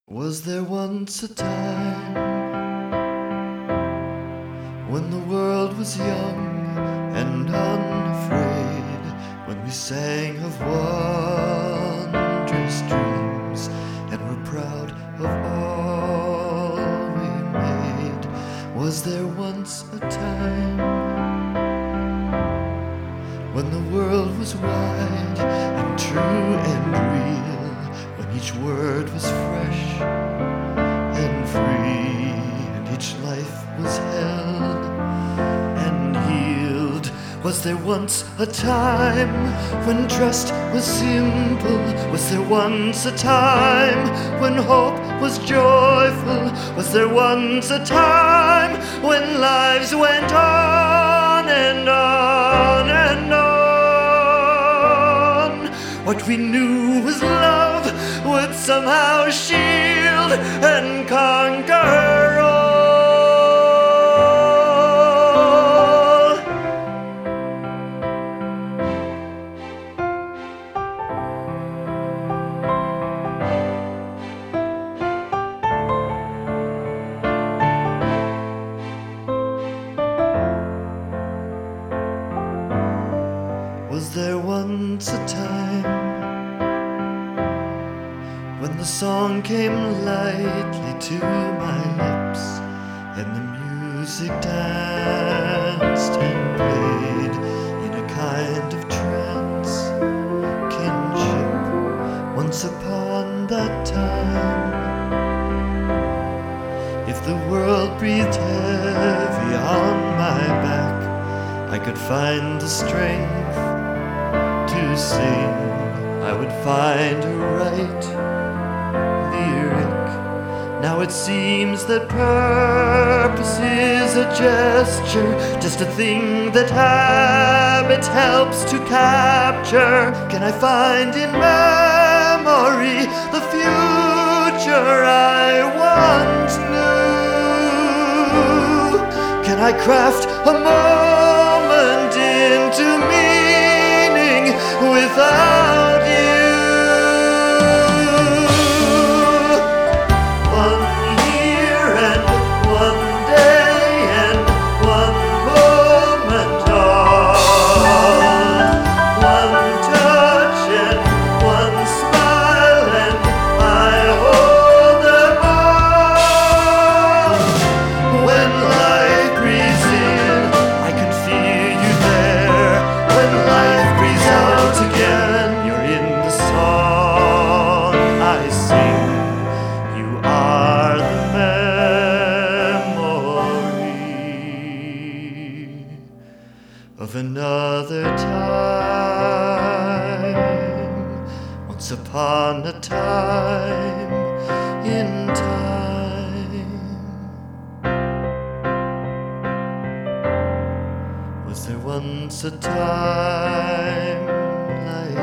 Was there once a time when the world was young and unafraid, when we sang of wondrous dreams and were proud of all we made? Was there once a time when the world was wide and true and real, when each word was fresh and free, and each life was held and healed? Was there once a time when trust was simple? Was there once a time when hope was joyful? Was there once a time when lives went on and on and on? What we knew was love would somehow shield and conquer all. Was there once a time when the song came lightly to my lips, and the music danced and played in a kind of trance kinship? Once upon that time, if the world breathed heavy on my back, I could find the strength to sing. I would find a right lyric. Now it seems that purpose is a gesture, just a thing that habit helps to capture. Can I find in memory the future I once knew? Can I craft a moment into meaning without you? One year and one day and one moment on, one touch and one smile, and I hold them all. When life breathes in, I can feel you there. When life breathes out again, you're in the song I sing. You are the memory of another time, once upon a time in time. Was there once a time like